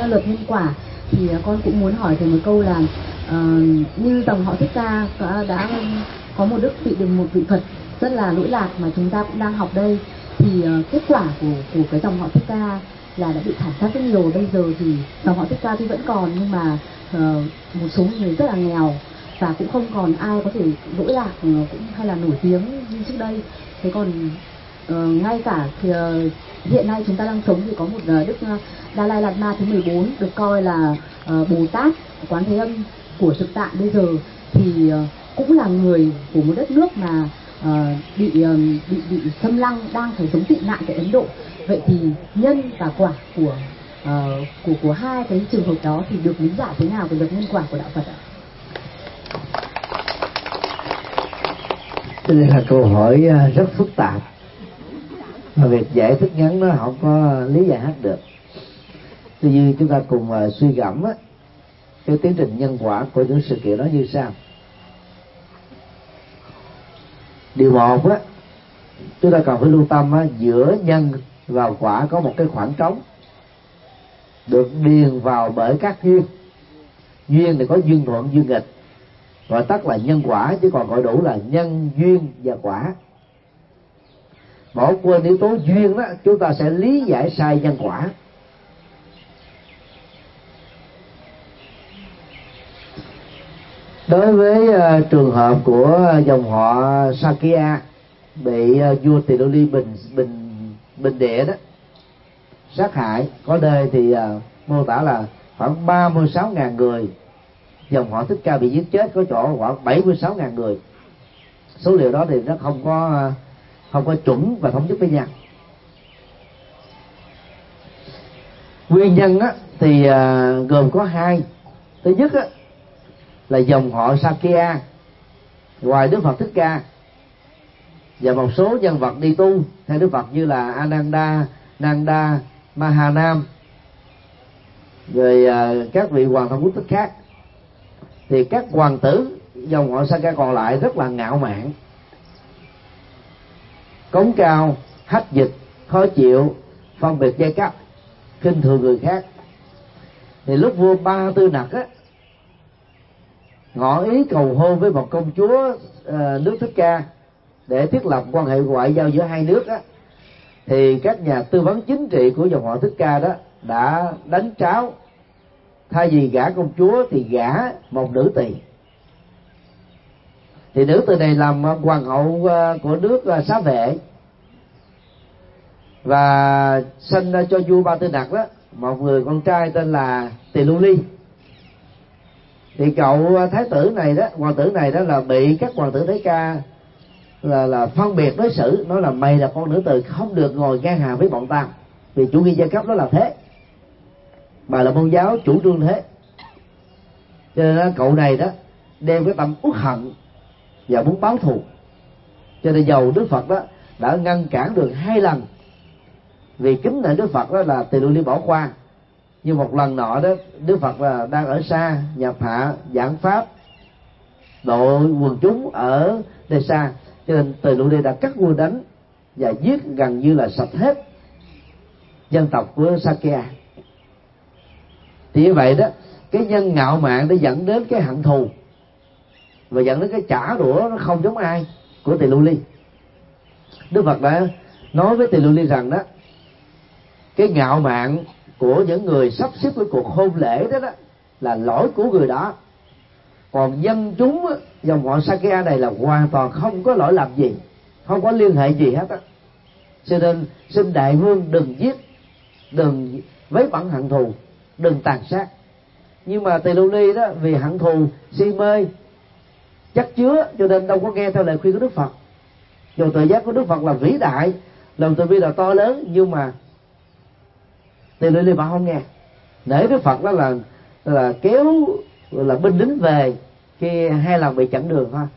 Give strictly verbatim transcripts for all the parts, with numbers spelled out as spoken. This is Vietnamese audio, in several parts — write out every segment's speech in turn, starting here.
luật nhân quả thì con cũng muốn hỏi thầy một câu là uh, như dòng họ Thích Ca đã có một đức vị được một vị Phật rất là lỗi lạc mà chúng ta cũng đang học đây, thì uh, kết quả của của cái dòng họ Thích Ca là đã bị thảm sát rất nhiều. Bây giờ thì dòng họ Thích Ca thì vẫn còn, nhưng mà uh, một số người rất là nghèo và cũng không còn ai có thể lỗi lạc cũng hay là nổi tiếng như trước đây. Thế còn uh, ngay cả thì, uh, hiện nay chúng ta đang sống thì có một uh, đức uh, Dalai Lama thứ mười bốn được coi là uh, Bồ Tát Quán Thế Âm của thực tại bây giờ, thì uh, cũng là người của một đất nước mà uh, bị, uh, bị bị xâm lăng, đang phải sống tị nạn tại Ấn Độ. Vậy thì nhân và quả của uh, của của hai cái trường hợp đó thì được lý giải thế nào về luật nhân quả của đạo Phật ạ? Đây là câu hỏi rất phức tạp, và việc giải thích ngắn nó không có lý giải hết được. Tuy nhiên chúng ta cùng suy gẫm á, cái tiến trình nhân quả của những sự kiện đó như sau. Điều một á, chúng ta cần phải lưu tâm á, giữa nhân và quả có một cái khoảng trống được điền vào bởi các duyên. Duyên thì có duyên thuận, duyên nghịch, gọi tắt là nhân quả, chứ còn gọi đủ là nhân, duyên và quả. Bỏ quên yếu tố duyên đó, chúng ta sẽ lý giải sai nhân quả. Đối với uh, trường hợp của dòng họ Sakya bị uh, vua Tỳ Lô Ly bình bình bình địa đó sát hại, có nơi thì uh, mô tả là khoảng ba mươi sáu nghìn người. Dòng họ Thích Ca bị giết chết có chỗ khoảng bảy mươi sáu nghìn người. Số liệu đó thì nó không có không có chuẩn và thống nhất với nhau. Nguyên nhân á, thì uh, gồm có hai. Thứ nhất á, là dòng họ Sakya ngoài Đức Phật Thích Ca và một số nhân vật đi tu theo Đức Phật như là Ananda, Nanda, Mahanam, rồi uh, các vị hoàng thân quốc thích khác, thì các hoàng tử dòng họ Sakya còn lại rất là ngạo mạn, cống cao, hách dịch, khó chịu, phân biệt giai cấp, khinh thường người khác. Thì lúc vua Ba Tư Nặc á ngỏ ý cầu hôn với một công chúa uh, nước Thích Ca để thiết lập quan hệ ngoại giao giữa hai nước á, thì các nhà tư vấn chính trị của dòng họ Thích Ca đó đã đánh tráo, thay vì gả công chúa thì gả một nữ tỳ. Thì nữ tỳ này làm hoàng hậu của nước Xá Vệ, và sinh ra cho vua Ba Tư Nặc đó một người con trai tên là Tỳ Lô Ly. Thì cậu thái tử này đó, hoàng tử này đó là bị các hoàng tử Thế Ca là là phân biệt đối xử, nói là mày là con nữ tỳ không được ngồi ngang hàng với bọn tao, vì chủ nghĩa giai cấp đó là thế, bà là môn giáo chủ trương thế. Cho nên đó, cậu này đó đem cái tâm uất hận và muốn báo thù. Cho nên dầu Đức Phật đó đã ngăn cản được hai lần, vì kính nể Đức Phật đó là Tỳ Lô Ly bỏ qua. Nhưng một lần nọ đó Đức Phật là đang ở xa nhập hạ giảng pháp độ quần chúng ở nơi xa, cho nên Tỳ Lô Ly đã cắt quân đánh và giết gần như là sạch hết dân tộc của Sakya. Thì như vậy đó, cái nhân ngạo mạn để dẫn đến cái hận thù và dẫn đến cái trả đũa nó không giống ai của Tỳ Lô Ly. Đức Phật đã nói với Tỳ Lô Ly rằng đó, cái ngạo mạn của những người sắp xếp cái cuộc hôn lễ đó, đó là lỗi của người đó, còn dân chúng dòng họ Sakya này là hoàn toàn không có lỗi làm gì, không có liên hệ gì hết á. Cho nên xin đại vương đừng giết, đừng vấy bẩn hận thù, đừng tàn sát. Nhưng mà Tỳ Lô Ly đó vì hận thù si mê chất chứa, cho nên đâu có nghe theo lời khuyên của Đức Phật. Dù tự giác của Đức Phật là vĩ đại, lòng từ bi là to lớn, nhưng mà Tỳ Lô Ly vẫn không nghe. Để Đức Phật đó là là kéo là binh lính về khi hai lần bị chặn đường thôi.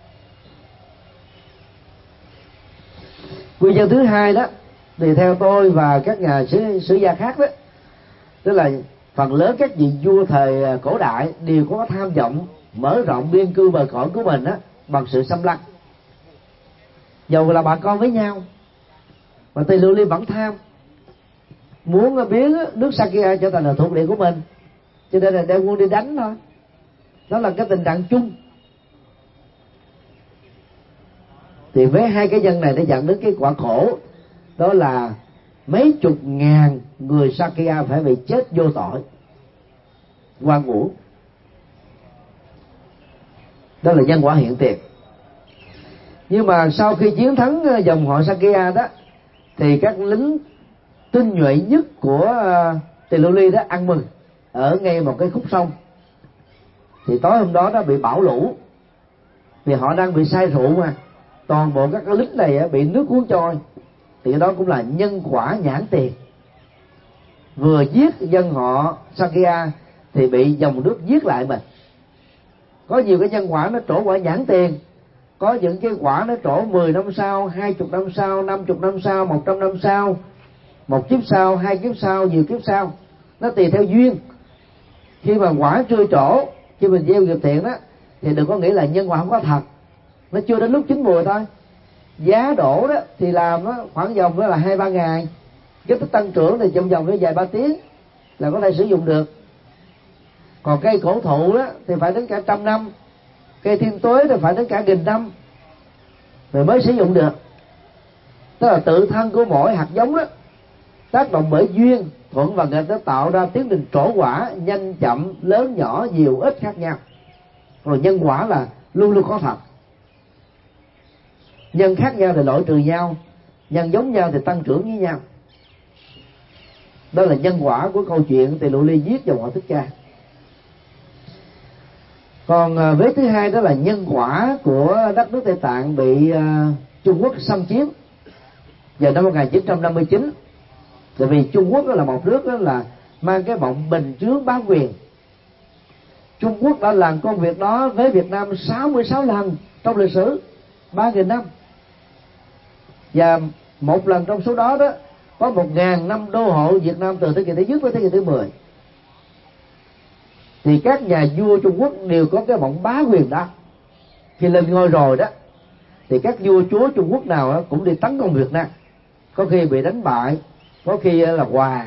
Nguyên nhân thứ hai đó thì theo tôi và các nhà sử, sử gia khác đó, tức là phần lớn các vị vua thời cổ đại đều có tham vọng mở rộng biên cương bờ cõi của mình đó bằng sự xâm lăng, dầu là bà con với nhau, mà Tỳ Lô Ly vẫn tham. muốn biến nước Sakya trở thành là thuộc địa của mình, cho nên là đem quân đi đánh thôi. Đó là cái tình trạng chung. Thì với hai cái nhân này nó dẫn đến cái quả khổ, đó là mấy chục ngàn người Sakya phải bị chết vô tội, oan uổng. Đó là nhân quả hiện tiền. Nhưng mà sau khi chiến thắng dòng họ Sakya đó, thì các lính tinh nhuệ nhất của Tỳ Lưu Ly đó ăn mừng ở ngay một cái khúc sông. Thì tối hôm đó nó bị bão lũ, vì họ đang bị say rượu mà, toàn bộ các lính này bị nước cuốn trôi. Thì cái đó cũng là nhân quả nhãn tiền. Vừa giết dân họ Sakya thì bị dòng nước giết lại mình. Có nhiều cái nhân quả nó trổ quả nhãn tiền, có những cái quả nó trổ mười năm sau, hai mươi năm sau, năm mươi năm sau, một trăm năm sau, một kiếp sau, hai kiếp sau, nhiều kiếp sau. Nó tùy theo duyên. Khi mà quả chưa trổ, khi mình gieo nghiệp thiện đó, thì đừng có nghĩ là nhân quả không có thật, nó chưa đến lúc chín mùi thôi. Giá đổ đó thì làm đó, khoảng vòng đó là hai ba ngày, cái tích tăng trưởng thì trong vòng cái vài ba tiếng là có thể sử dụng được. Còn cây cổ thụ đó thì phải đến cả trăm năm, cây thiên tuế thì phải đến cả nghìn năm rồi mới sử dụng được. Tức là tự thân của mỗi hạt giống đó tác động bởi duyên thuận và nghịch, nó tạo ra tiến trình trổ quả nhanh chậm, lớn nhỏ, nhiều ít khác nhau. Rồi nhân quả là luôn luôn có thật. Nhân khác nhau thì loại trừ nhau, nhân giống nhau thì tăng trưởng với nhau. Đó là nhân quả của câu chuyện Tỳ Lưu Ly giết dòng họ Thích Ca. Còn vế thứ hai đó là nhân quả của đất nước Tây Tạng bị uh, Trung Quốc xâm chiếm vào năm một nghìn chín trăm năm mươi chín. Tại vì Trung Quốc đó là một nước đó là mang cái vọng bình chướng bá quyền. Trung Quốc đã làm công việc đó với Việt Nam sáu mươi sáu lần trong lịch sử ba nghìn năm. Và một lần trong số đó đó có một ngàn năm đô hộ Việt Nam từ thế kỷ thứ nhất tới thế kỷ thứ mười. Thì các nhà vua Trung Quốc đều có cái vọng bá quyền đó. Khi lên ngôi rồi đó thì các vua chúa Trung Quốc nào cũng đi tấn công Việt Nam, có khi bị đánh bại, có khi là hòa.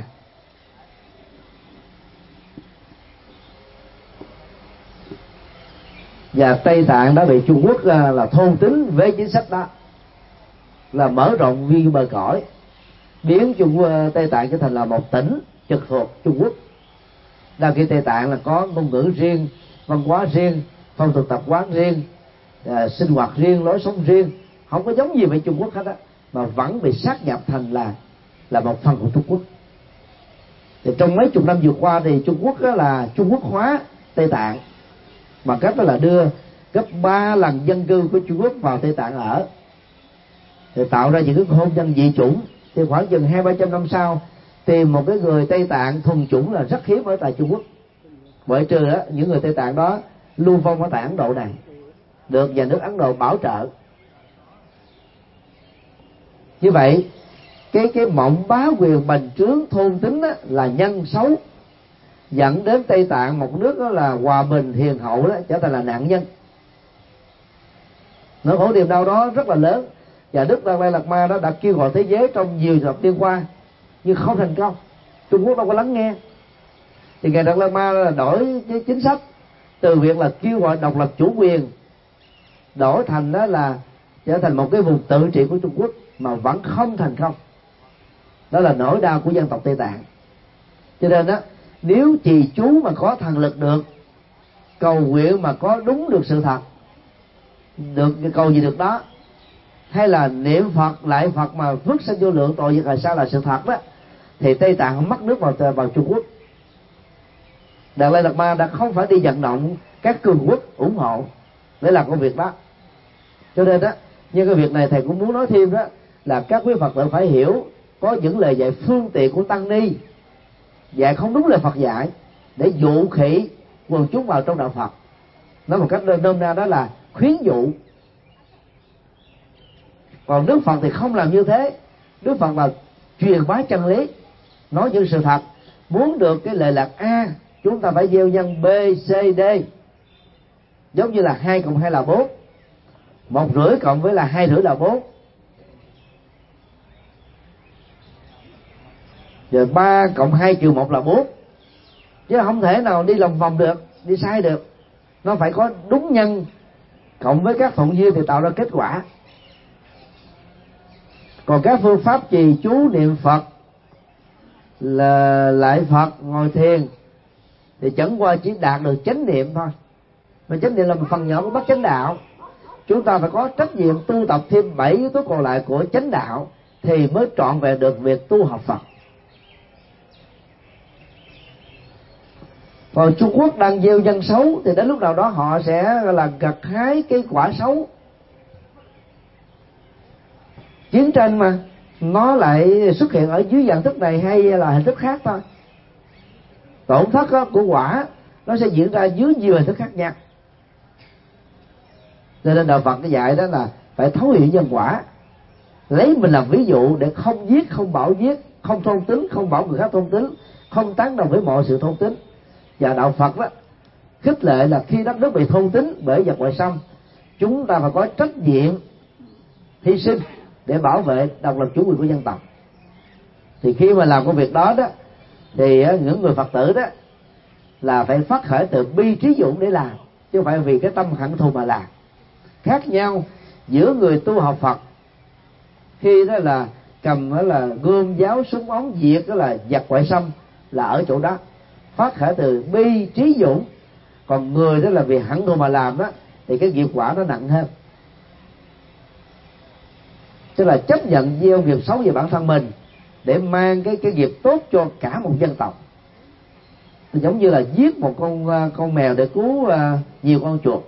Và Tây Tạng đã bị Trung Quốc là thôn tính với chính sách đó, là mở rộng vi bờ cõi, biến Trung Tây Tạng trở thành là một tỉnh trực thuộc Trung Quốc. Đang khi Tây Tạng là có ngôn ngữ riêng, văn hóa riêng, phong tục tập quán riêng, à, sinh hoạt riêng, lối sống riêng, không có giống gì với Trung Quốc hết á, mà vẫn bị sát nhập thành là là một phần của Trung Quốc. Thì trong mấy chục năm vừa qua thì Trung Quốc đó là Trung Quốc hóa Tây Tạng, bằng cách đó là đưa gấp ba lần dân cư của Trung Quốc vào Tây Tạng ở, thì tạo ra những cái hôn nhân dị chủng. Thì khoảng chừng hai ba trăm năm sau tìm một cái người Tây Tạng thuần chủng là rất hiếm ở tại Trung Quốc, bởi trừ đó, những người Tây Tạng đó lưu vong ở tại Ấn Độ này, được nhà nước Ấn Độ bảo trợ. Như vậy cái cái mộng bá quyền bành trướng thôn tính đó là nhân xấu, dẫn đến Tây Tạng, một nước đó là hòa bình hiền hậu đó, trở thành là nạn nhân. Nỗi khổ niềm đau đó rất là lớn. Và Đức Đạt Lai Lạt Ma đó đã kêu gọi thế giới trong nhiều thập niên qua nhưng không thành công. Trung Quốc đâu có lắng nghe. Thì ngài Đạt Lai Lạt Ma là đổi cái chính sách từ việc là kêu gọi độc lập chủ quyền, đổi thành đó là trở thành một cái vùng tự trị của Trung Quốc, mà vẫn không thành công. Đó là nỗi đau của dân tộc Tây Tạng. Cho nên đó, nếu trì chú mà có thần lực được, cầu nguyện mà có đúng được sự thật, được cầu gì được đó, hay là niệm Phật lại Phật mà vứt sanh vô lượng tội việc là sao là sự thật đó, thì Tây Tạng không mất nước vào vào Trung Quốc. Đạt Lai Lạt Ma đã không phải đi vận động các cường quốc ủng hộ để làm công việc đó. Cho nên đó, nhưng cái việc này thầy cũng muốn nói thêm đó là các quý Phật tử phải hiểu, có những lời dạy phương tiện của tăng ni dạy không đúng lời Phật dạy để dụ khỉ quần chúng vào trong đạo Phật. Nói một cách nôm na đó là khuyến dụ. Còn Đức Phật thì không làm như thế. Đức Phật là truyền bá chân lý, nói những sự thật. Muốn được cái lệ lạc A, chúng ta phải gieo nhân B, C, D. Giống như là hai cộng hai là bốn, một rưỡi cộng với là hai rưỡi là bốn. rồi ba cộng hai trừ một là bốn, chứ không thể nào đi lòng vòng được, đi sai được. Nó phải có đúng nhân cộng với các thuận duyên thì tạo ra kết quả. Còn các phương pháp trì chú niệm Phật, là lại Phật, ngồi thiền thì chẳng qua chỉ đạt được chánh niệm thôi. Mà chánh niệm là một phần nhỏ của bát chánh đạo. Chúng ta phải có trách nhiệm tu tập thêm bảy yếu tố còn lại của chánh đạo thì mới trọn vẹn được việc tu học Phật. Còn Trung Quốc đang gieo nhân xấu thì đến lúc nào đó họ sẽ là gặt hái cái quả xấu. Chiến tranh mà nó lại xuất hiện ở dưới dạng thức này hay là hình thức khác thôi. Tổn thất của quả nó sẽ diễn ra dưới nhiều hình thức khác nhau. Cho nên đạo Phật cái dạy đó là phải thấu hiểu nhân quả, lấy mình làm ví dụ để không giết, không bảo giết, không thôn tính, không bảo người khác thôn tính, không tán đồng với mọi sự thôn tính. Và đạo Phật đó khích lệ là khi đất nước bị thôn tính bởi giặc ngoại xâm, chúng ta phải có trách nhiệm hy sinh để bảo vệ độc lập chủ quyền của dân tộc. Thì khi mà làm công việc đó đó thì những người Phật tử đó là phải phát khởi từ bi trí dũng để làm, chứ không phải vì cái tâm hận thù mà làm. Khác nhau giữa người tu học Phật khi đó là cầm đó là gươm giáo súng ống diệt đó là giặc ngoại xâm là ở chỗ đó, phát khởi từ bi trí dũng. Còn người đó là vì hận thù mà làm đó thì cái nghiệp quả nó nặng hơn. Tức là chấp nhận gieo nghiệp xấu về bản thân mình để mang cái cái nghiệp tốt cho cả một dân tộc. Thì giống như là giết một con con mèo để cứu uh, nhiều con chuột,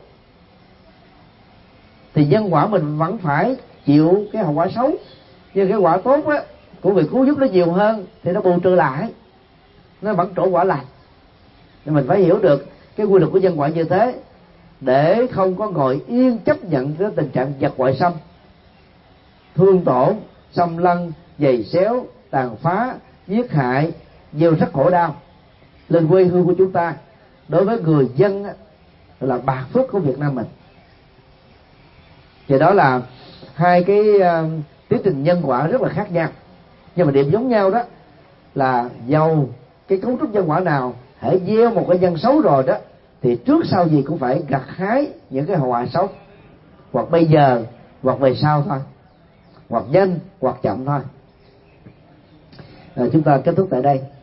thì nhân quả mình vẫn phải chịu cái hậu quả xấu, nhưng cái quả tốt á của việc cứu giúp nó nhiều hơn thì nó bù trừ lại, nó vẫn trổ quả lành. Nên mình phải hiểu được cái quy luật của nhân quả như thế để không có ngồi yên chấp nhận cái tình trạng giặc ngoại xâm, thương tổn, xâm lăng, giày xéo, tàn phá, giết hại, nhiều rất khổ đau lên quê hương của chúng ta. Đối với người dân là bạc phước của Việt Nam mình. Thì đó là hai cái uh, tiến trình nhân quả rất là khác nhau, nhưng mà điểm giống nhau đó là dầu cái cấu trúc nhân quả nào, hãy gieo một cái nhân xấu rồi đó thì trước sau gì cũng phải gặt hái những cái hậu quả xấu, hoặc bây giờ hoặc về sau thôi, hoặc nhanh hoặc chậm thôi. À, chúng ta kết thúc tại đây.